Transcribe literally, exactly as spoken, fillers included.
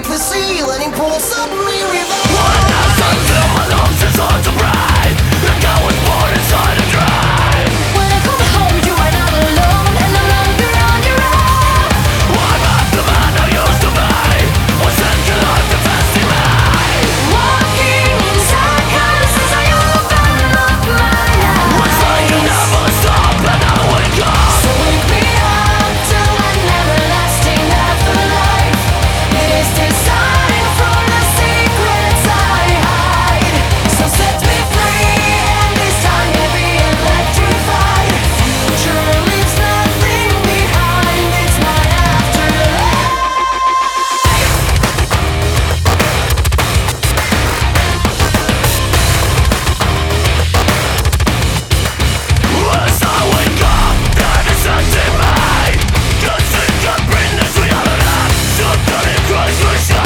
the sea, letting pull suddenly revive. When the sun filled my lungs, it's hard to breathe. Like I was born inside a dream. When I come home, you are not alone and no longer on your own. I'm not the man I used to be. Was sent to life defending me. Walking in circles as I open up my eyes. It's like you never stop and I wake up. So wake me up to an everlasting afterlife. It is designed from the secrets I hide. So set me free and this time to be electrified. Future leaves nothing behind, it's my afterlife. As I wake up, that is empty me. Just think I bring this reality. Something in Christ,